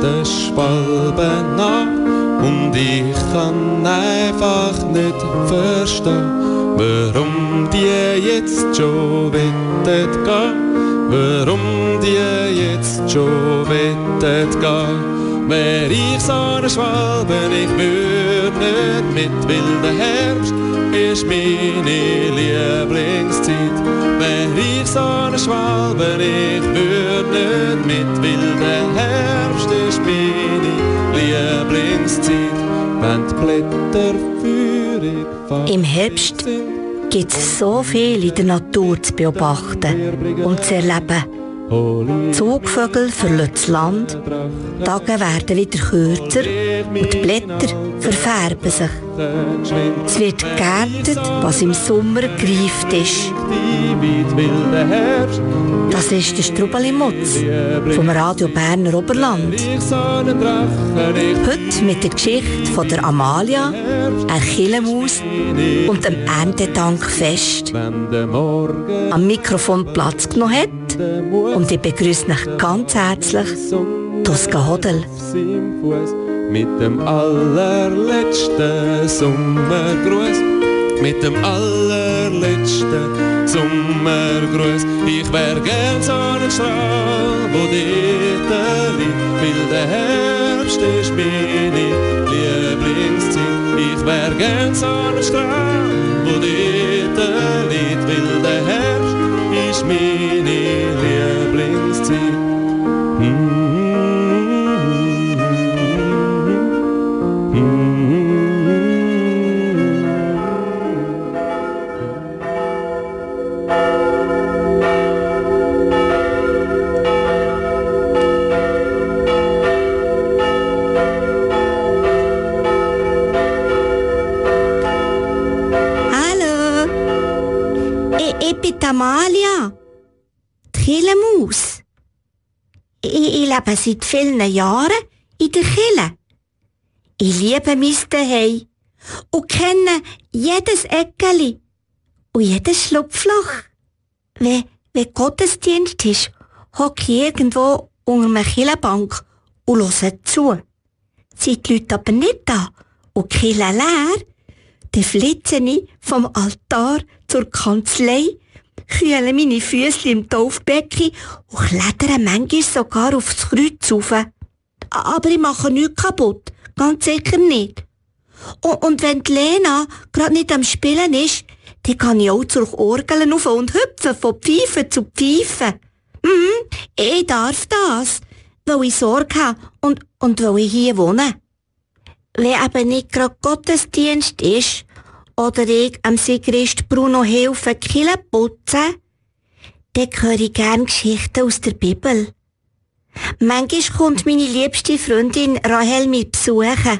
den Schwalben an und ich kann einfach nicht verstehen, warum die jetzt schon wettet gehen, warum die jetzt schon wettet gehen. Wär ich so eine Schwalbe, ich würd nicht mit wilden Herbst, ist meine Lieblingszeit. Wär ich so eine Schwalbe, ich würd nicht mit wilden Herbst, ist meine Lieblingszeit. Wenn die Blätter feurig fallen. Im Herbst gibt es so viel in der Natur zu beobachten und zu erleben. Zugvögel verlassen das Land, die Tage werden wieder kürzer und die Blätter verfärben sich. Es wird geerntet, was im Sommer gereift ist. Das ist der Strubeli-Mutz vom Radio Berner Oberland. Heute mit der Geschichte von der Amalia, einer Killemaus und dem Erntedankfest. Am Mikrofon Platz genommen hat und ich begrüße euch ganz herzlich, Tosca Hodel. Mit dem allerletzten Sommergruß, mit dem allerletzten Sommergruß. Ich wär gern so ein Strahl, wo dort liegt, weil der Herbst ist meine Lieblingszeit. Ich wär gern so ein Strahl, wo dort liegt, weil der Herbst ist meine Lieblingszeit. Ich bin Amalia, die Killemaus. Ich lebe seit vielen Jahren in der Kille. Ich liebe mein Zuhause und kenne jedes Eckeli und jedes Schlupfloch. Wenn Gottesdienst ist, hocke ich irgendwo unter einer Killebank und höre zu. Sind die Leute aber nicht da und die Kille leer, dann flitze ich vom Altar zur Kanzlei, kühle meine Füße im Taufbecken und klettere manchmal sogar aufs Kreuz rauf. Aber ich mache nichts kaputt, ganz sicher nicht. Und wenn die Lena gerade nicht am Spielen ist, dann kann ich auch zur Orgel rauf und hüpfen von Pfeife zu Pfeife. Ich darf das, weil ich Sorge habe und weil ich hier wohne. Wenn eben nicht gerade Gottesdienst ist oder ich am Sigrist Bruno helfe, die Kille putzen, dann höre ich gerne Geschichten aus der Bibel. Manchmal kommt meine liebste Freundin Rahel mich besuchen.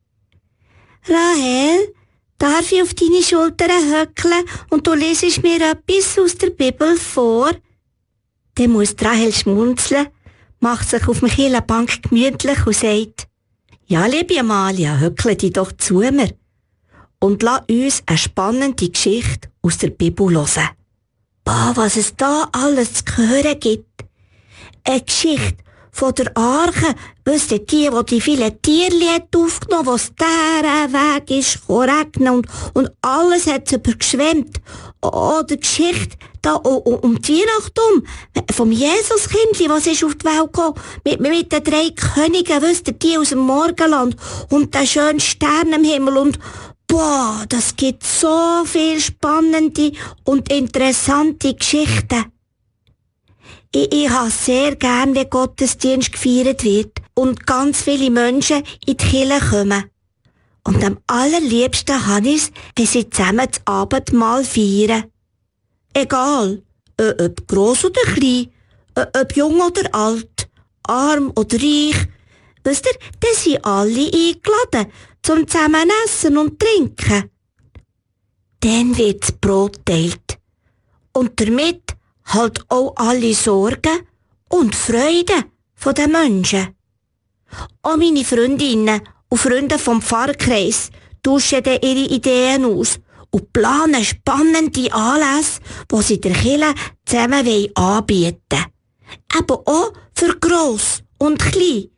Rahel, darf ich auf deine Schultern höckeln und du lesest mir etwas aus der Bibel vor? Dann muss Rahel schmunzeln, macht sich auf der Kirchenbank gemütlich und sagt, ja, liebe Amalia, höckle dich doch zu mir und lass uns eine spannende Geschichte aus der Bibel hören. Boah, was es da alles zu hören gibt. Eine Geschichte von der Arche, wisst ihr, die vielen Tierli hat aufgenommen, was der Weg ist, regnen und alles hat es übergeschwemmt. Oder Geschichte da um die Weihnacht vom Jesuskindli, was ist auf die Welt gekommen, mit den 3 Königen, wisst ihr, die aus dem Morgenland und den schönen Stern im Himmel und boah, das gibt so viel spannende und interessante Geschichten. Ich habe sehr gern, wenn Gottesdienst gefeiert wird und ganz viele Menschen in die Kirche kommen. Und am allerliebsten habe ich es, wenn sie zusammen das Abendmahl feiern. Egal, ob gross oder klein, ob jung oder alt, arm oder reich, wisst ihr, dann sind alle eingeladen, zum zusammen essen und trinken. Dann wird das Brot geteilt. Und damit halt auch alle Sorgen und Freude von den Menschen. Auch meine Freundinnen und Freunde vom Pfarrkreis tauschen dann ihre Ideen aus und planen spannende Anlässe, die sie der Kirche zusammen anbieten wollen. Eben auch für gross und klein.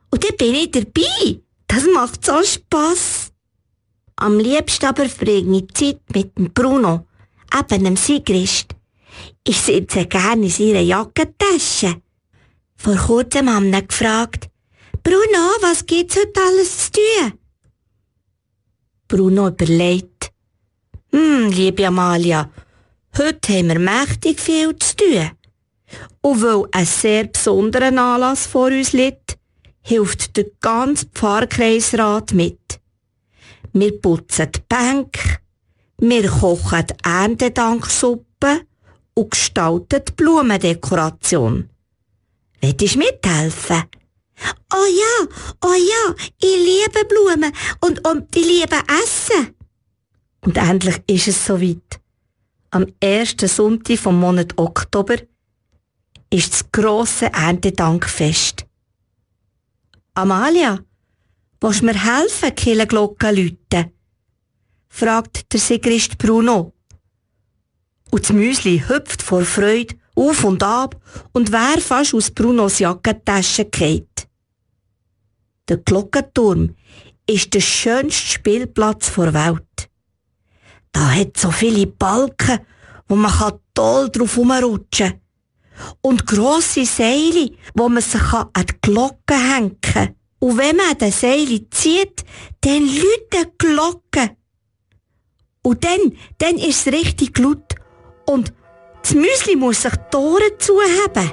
Und dann bin ich dabei. Das macht so Spass. Am liebsten aber verbringe ich Zeit mit dem Bruno, eben dem Sigrist. Ich sitze gerne in seiner Jackentasche. Vor kurzem haben wir gefragt, Bruno, was gibt's heute alles zu tun? Bruno überlegt, liebe Amalia, heute haben wir mächtig viel zu tun. Und weil ein sehr besonderer Anlass vor uns liegt, hilft der ganze Pfarrkreisrat mit. Wir putzen die Bänke, wir kochen die Erntedanksuppe und gestalten die Blumendekoration. Willst du mithelfen? Oh ja, ich liebe Blumen und ich liebe Essen. Und endlich ist es soweit. Am 1. Sonntag vom Monat Oktober ist das grosse Erntedankfest. Amalia, willst du mir helfen, die Kirchenglocken läuten? Fragt der Sigrist Bruno. Und das Müsli hüpft vor Freude auf und ab und wäre fast aus Brunos Jackentasche gefallen. Der Glockenturm ist der schönste Spielplatz der Welt. Da hat so viele Balken, wo man toll drauf herumrutschen kann. Und grosse Seile, wo man sich an die Glocke hängen kann. Und wenn man an den Seile zieht, dann läuten die Glocken. Und dann ist es richtig laut. Und das Müsli muss sich die Ohren zuheben.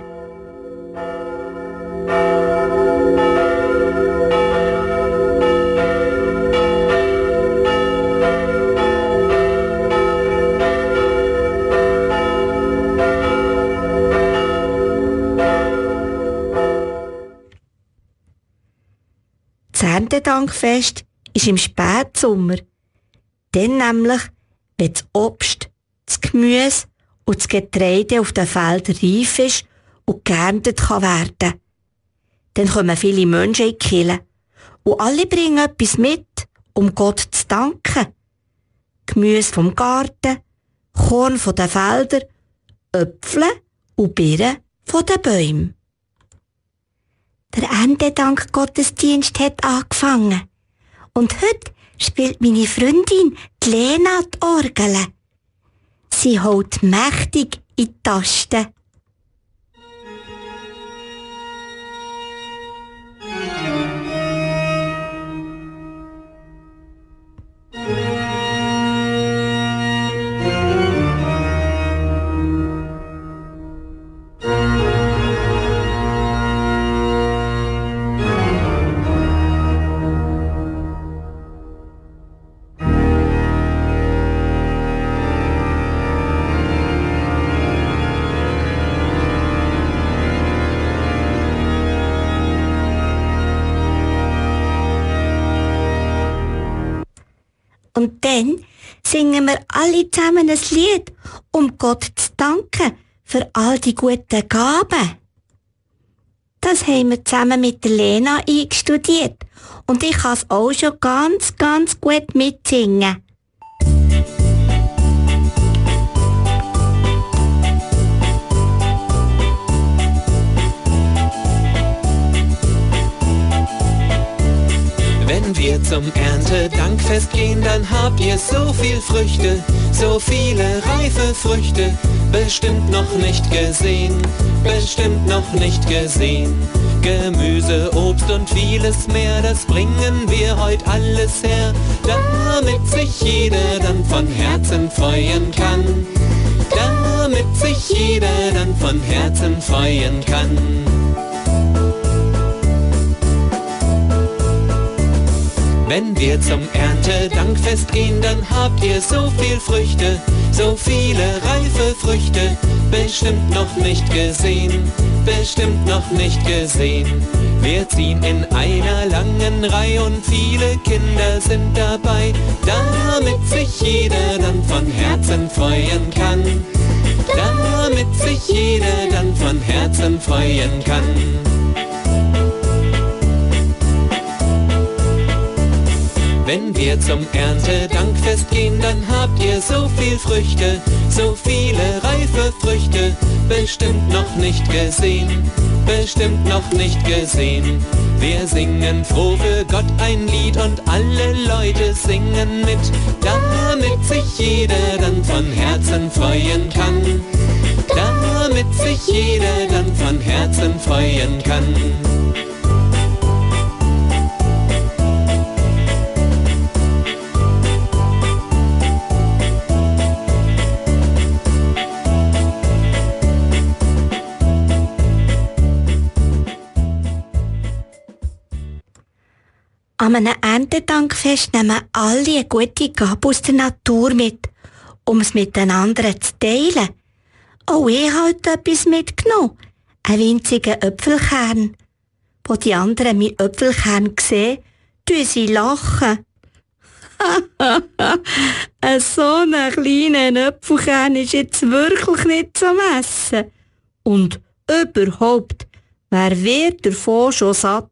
Das Erntedankfest ist im Spätsommer. Dann nämlich, wenn das Obst, das Gemüse und das Getreide auf den Feldern reif ist und geerntet kann werden. Dann kommen viele Menschen in die Kirche. Und alle bringen etwas mit, um Gott zu danken. Gemüse vom Garten, Korn von den Feldern, Äpfel und Birnen von den Bäumen. Der Erntedank-Gottesdienst hat angefangen. Und heute spielt meine Freundin die Lena die Orgel. Sie holt mächtig in die Tasten. Und dann singen wir alle zusammen ein Lied, um Gott zu danken für all die guten Gaben. Das haben wir zusammen mit der Lena eingestudiert und ich kann es auch schon ganz, ganz gut mitsingen. Wenn wir zum Erntedankfest gehen, dann habt ihr so viel Früchte, so viele reife Früchte, bestimmt noch nicht gesehen, bestimmt noch nicht gesehen. Gemüse, Obst und vieles mehr, das bringen wir heute alles her, damit sich jeder dann von Herzen freuen kann, damit sich jeder dann von Herzen freuen kann. Wenn wir zum Erntedankfest gehen, dann habt ihr so viel Früchte, so viele reife Früchte, bestimmt noch nicht gesehen, bestimmt noch nicht gesehen. Wir ziehen in einer langen Reihe und viele Kinder sind dabei, damit sich jeder dann von Herzen freuen kann, damit sich jeder dann von Herzen freuen kann. Wenn wir zum Erntedankfest gehen, dann habt ihr so viel Früchte, so viele reife Früchte, bestimmt noch nicht gesehen, bestimmt noch nicht gesehen. Wir singen froh für Gott ein Lied und alle Leute singen mit, damit sich jeder dann von Herzen freuen kann, damit sich jeder dann von Herzen freuen kann. An einem Erntedankfest nehmen alle eine gute Gabe aus der Natur mit, um es mit den anderen zu teilen. Auch ich habe etwas mitgenommen, einen winzigen Äpfelkern. Wo die anderen meinen Äpfelkern sehen, tun sie lachen. So ein kleiner Äpfelkern ist jetzt wirklich nicht zum Essen. Und überhaupt, wer wird davon schon satt?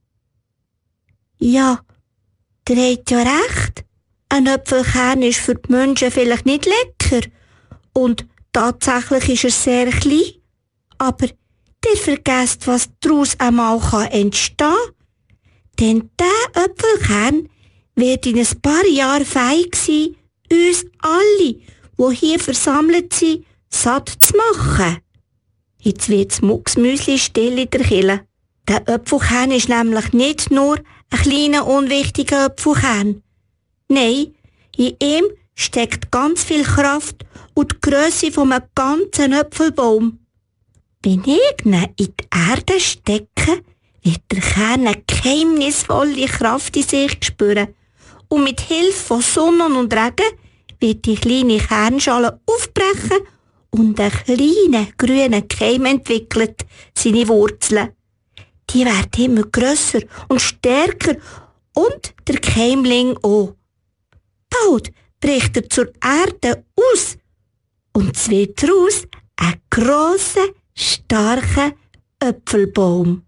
Ja, der hat ja recht. Ein Äpfelkern ist für die Menschen vielleicht nicht lecker. Und tatsächlich ist er sehr klein. Aber der vergesst, was daraus einmal entstehen kann. Denn dieser Äpfelkern wird in ein paar Jahren fähig sein, uns alle, die hier versammelt sind, satt zu machen. Jetzt wird das Mucksmüsli still in der Kille. Der Äpfelkern ist nämlich nicht nur ein kleiner, unwichtiger Äpfelkern. Nein, in ihm steckt ganz viel Kraft und die Grösse von einem ganzen Äpfelbaum. Wenn ich ihn in die Erde stecke, wird der Kern eine geheimnisvolle Kraft in sich spüren. Und mit Hilfe von Sonne und Regen wird die kleine Kernschale aufbrechen und ein kleiner grüner Keim entwickelt seine Wurzeln. Die werden immer grösser und stärker und der Keimling auch. Bald bricht er zur Erde aus und es wird daraus ein grosser, starker Äpfelbaum.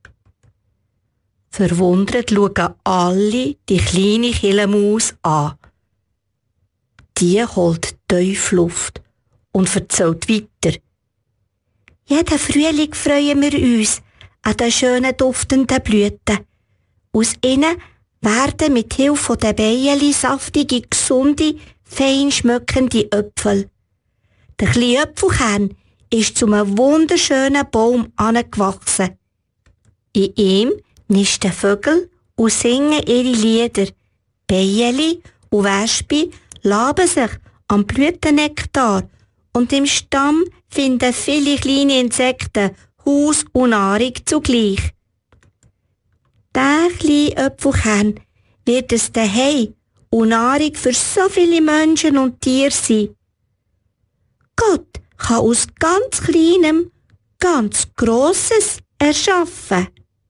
Verwundert schauen alle die kleine Killemaus an. Die holt tief Luft und erzählt weiter. Jeden Frühling freuen wir uns an den schönen duftenden Blüten. Aus ihnen werden mit Hilfe der Bienen saftige, gesunde, fein schmeckende Äpfel. Der kleine Äpfelkern ist zu einem wunderschönen Baum angewachsen. In ihm nisten Vögel und singen ihre Lieder. Bienen und Wespen laben sich am Blütennektar und im Stamm finden viele kleine Insekten Haus und Nahrung zugleich. Der kleine Äpfelkern wird es daheim und Nahrung für so viele Menschen und Tiere sein. Gott kann aus ganz Kleinem ganz Grosses erschaffen.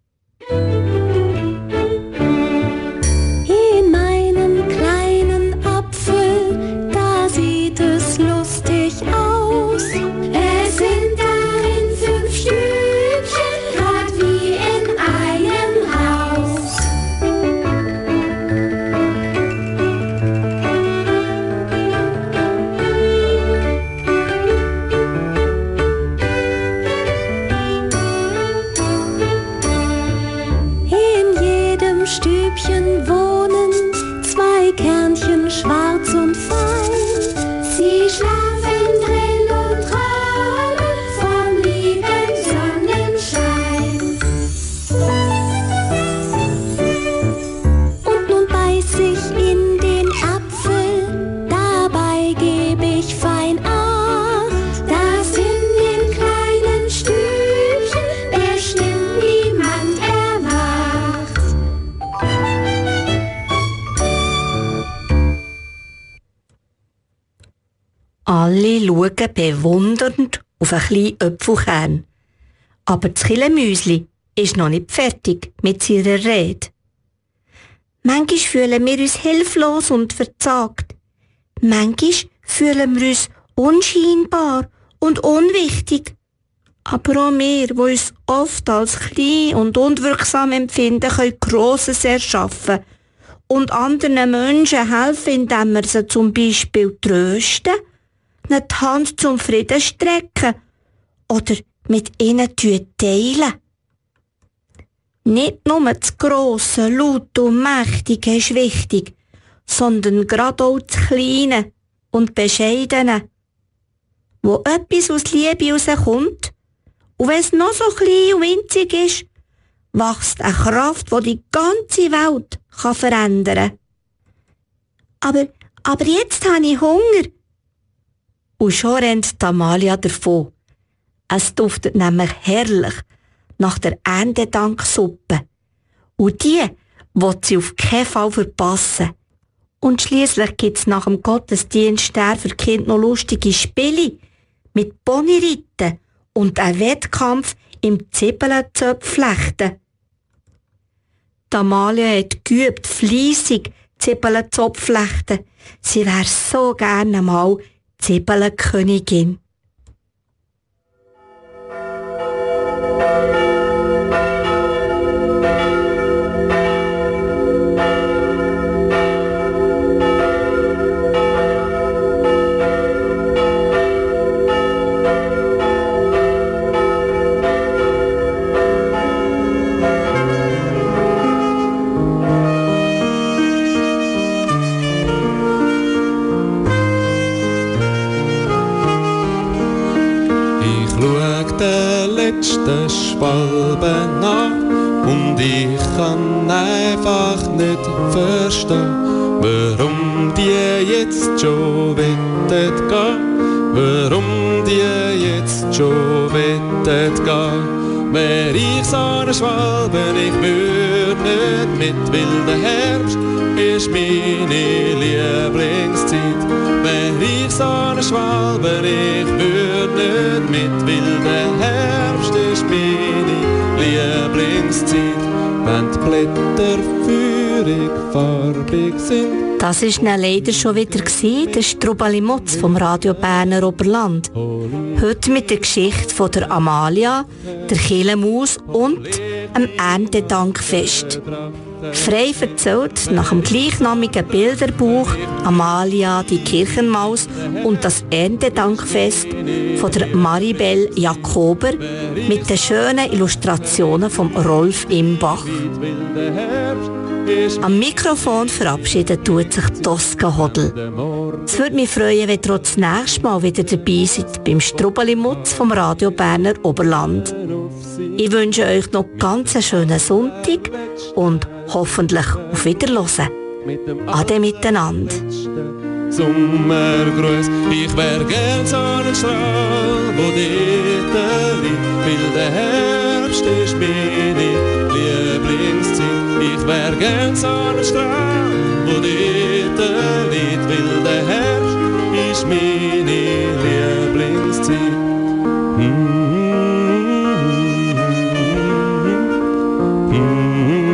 In meinem kleinen Apfel, da sieht es lustig aus. Es sind darin 5 Stübchen, grad wie in einem Haus. In jedem Stübchen wohnen 2 Kernchen, schwarz und fein. Sie schlafen drin und träumen vom lieben Sonnenschein. Und nun beiß ich in den Apfel, dabei geb ich fein acht, dass in den kleinen Stübchen bestimmt niemand erwacht. Alle schauen bewundernd auf einen kleinen Äpfelkern. Aber das Killemüsli ist noch nicht fertig mit seiner Rede. Manchmal fühlen wir uns hilflos und verzagt. Manchmal fühlen wir uns unscheinbar und unwichtig. Aber auch wir, die uns oft als klein und unwirksam empfinden, können Grosses erschaffen und anderen Menschen helfen, indem wir sie zum Beispiel trösten, ihnen die Hand zum Frieden strecken oder mit ihnen teilen. Nicht nur das Grosse, Laute und Mächtige ist wichtig, sondern gerade auch das Kleine und Bescheidene. Wo etwas aus Liebe rauskommt, und wenn es noch so klein und winzig ist, wächst eine Kraft, die die ganze Welt verändern kann. Aber jetzt habe ich Hunger. Und schon rennt Amalia davon. Es duftet nämlich herrlich nach der Erntedanksuppe. Und die will sie auf keinen Fall verpassen. Und schliesslich gibt's nach dem Gottesdienst für die Kinder noch lustige Spiele mit Ponyreiten und einen Wettkampf im Zwiebelenzopfflechten. Amalia hat geübt, fleissig Zwiebelenzopfflechten. Sie wär so gerne mal Zwiebelenkönigin. letzten Schwalben nach und ich kann einfach nicht verstehen, warum die jetzt schon wettet gehen, warum die jetzt schon wettet gehen. Wär ich so eine Schwalbe, ich würd nicht mit wilden Herbst, ist meine Lieblingszeit. Wär ich so eine Schwalbe, ich würd nicht mit wilden Herbst, ist meine Lieblingszeit. Wenn die Blätter feurig farbig sind. Das war dann leider schon wieder der Strubeli Mutz vom Radio Berner Oberland. Heute mit der Geschichte von der Amalia, der Killemaus und dem Erntedankfest. Frei erzählt nach dem gleichnamigen Bilderbuch Amalia, die Kirchenmaus und das Erntedankfest von der Maribel Jakober mit den schönen Illustrationen von Rolf Imbach. Am Mikrofon verabschiedet tut sich Tosca Hodl. Es würde mich freuen, wenn ihr das nächste Mal wieder dabei seid beim Strubeli-Mutz vom Radio Berner Oberland. Ich wünsche euch noch ganz einen schönen Sonntag und hoffentlich auf Wiederhören. Ade miteinander. Sommergruß, ich wär gern so ein Strahl, wo dort liegt, weil der Herbst ist meine Lieblingszeit. Ich wär gern so ein Strahl.